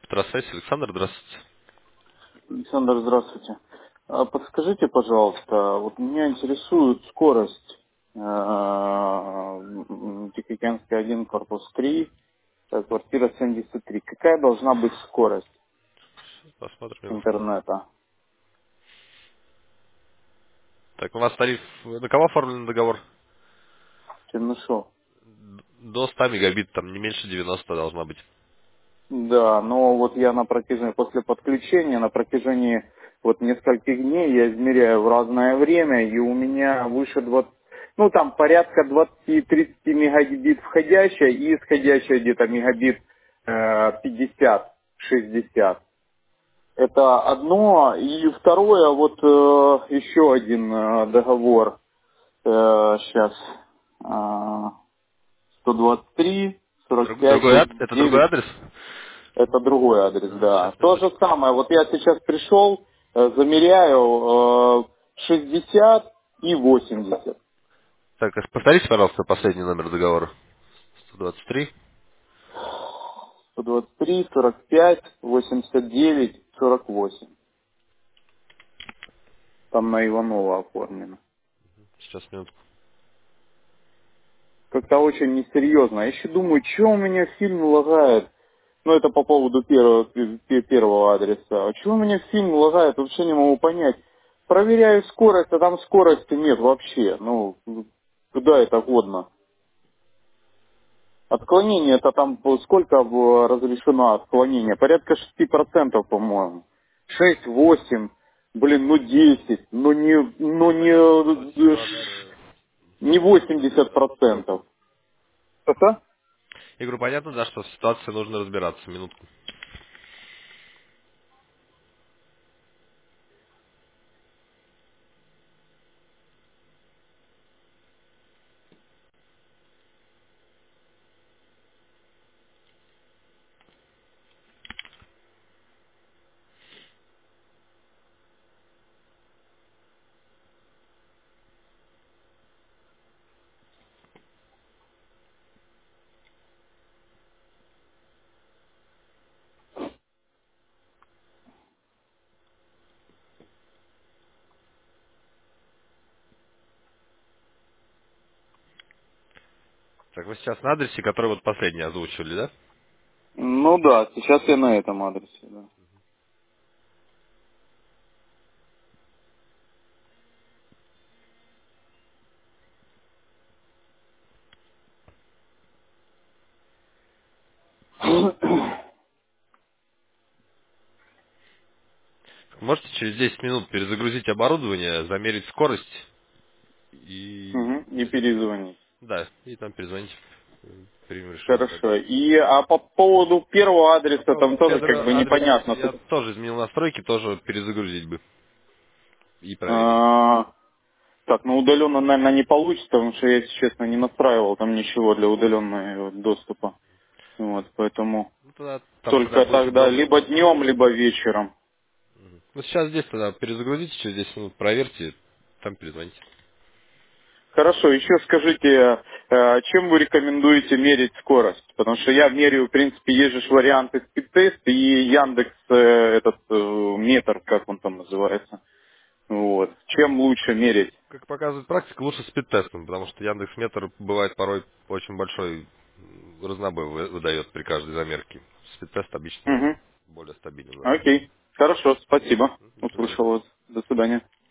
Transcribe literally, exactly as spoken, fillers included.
Петросвязь, Александр, здравствуйте. Александр, здравствуйте. А Подскажите, пожалуйста, вот меня интересует скорость э, м, Тихоокеанский один, корпус три, э, квартира семьдесят три. Какая должна быть скорость Посмотрим минутку. интернета? Так, у вас тариф, на кого оформлен договор? Чернышов. До ста мегабит, там не меньше девяноста должна быть. Да, но вот я на протяжении, после подключения, на протяжении вот нескольких дней я измеряю в разное время, и у меня выше двадцати, ну там порядка двадцати-тридцати мегабит входящая и исходящая где-то мегабит э, пятьдесят-шестьдесят. Это одно. И второе, вот э, еще один э, договор, сейчас, сто двадцать три, сорок Друг- пять, другой ад- восемьдесят это другой девять. адрес? Это другой адрес, Ага, да. сейчас, То же минуточку. самое. Вот я сейчас пришел, э, замеряю э, шестьдесят и восемьдесят. Так, а повторите, пожалуйста, последний номер договора. сто двадцать три. сто двадцать три, сорок пять, восемьдесят девять, сорок восемь. Там на Иванова оформлено. Сейчас, минутку. Как-то очень несерьезно. Я еще думаю, что у меня фильм лагает. Ну, это по поводу первого, пе- первого адреса. А чего у меня фильм лагает, вообще не могу понять. Проверяю скорость, а там скорости нет вообще. Ну, куда это годно? Отклонение это там по- сколько в- разрешено отклонение? Порядка шести процентов, по-моему. Шесть, восемь, блин, ну десять, ну не, ну Понятно, что не, э, ш- ситуация не нужно восемьдесят разбираться. процентов. Что-то? Я говорю, понятно, да, что в ситуации нужно разбираться. Минутку. Так, вы сейчас на адресе, который вот последний озвучивали, да? Ну да, сейчас я на этом адресе, да. Можете через десять минут перезагрузить оборудование, замерить скорость и... Мгм, и перезвонить. Да, и там перезвонить. Примем решение тогда. Хорошо. И а по поводу первого По адреса поводу там тоже как бы первого адреса непонятно. я Тут, тоже изменил настройки, тоже перезагрузить бы и проверить. а, так, ну удаленно, наверное, не получится, потому что я, если честно, не настраивал там ничего для удаленного доступа. Вот, поэтому Ну, тогда там, когда только будет тогда удобно, либо тогда. днем, либо вечером. Ну, сейчас здесь тогда перезагрузите, через десять минут проверьте, там перезвоните. Хорошо, еще скажите, э, чем вы рекомендуете мерить скорость? Потому что я меряю, в принципе, есть же варианты спидтест и Яндекс, э, этот э, метр, как он там называется. Вот. Чем лучше мерить? Как показывает практика, лучше спид-тестом, потому что Яндекс.Метр бывает порой очень большой м, разнобой вы- выдает при каждой замерке. Спид-тест обычно Угу. более стабилен в этом. Окей. Хорошо, спасибо. До свидания. Услышал вас. До свидания.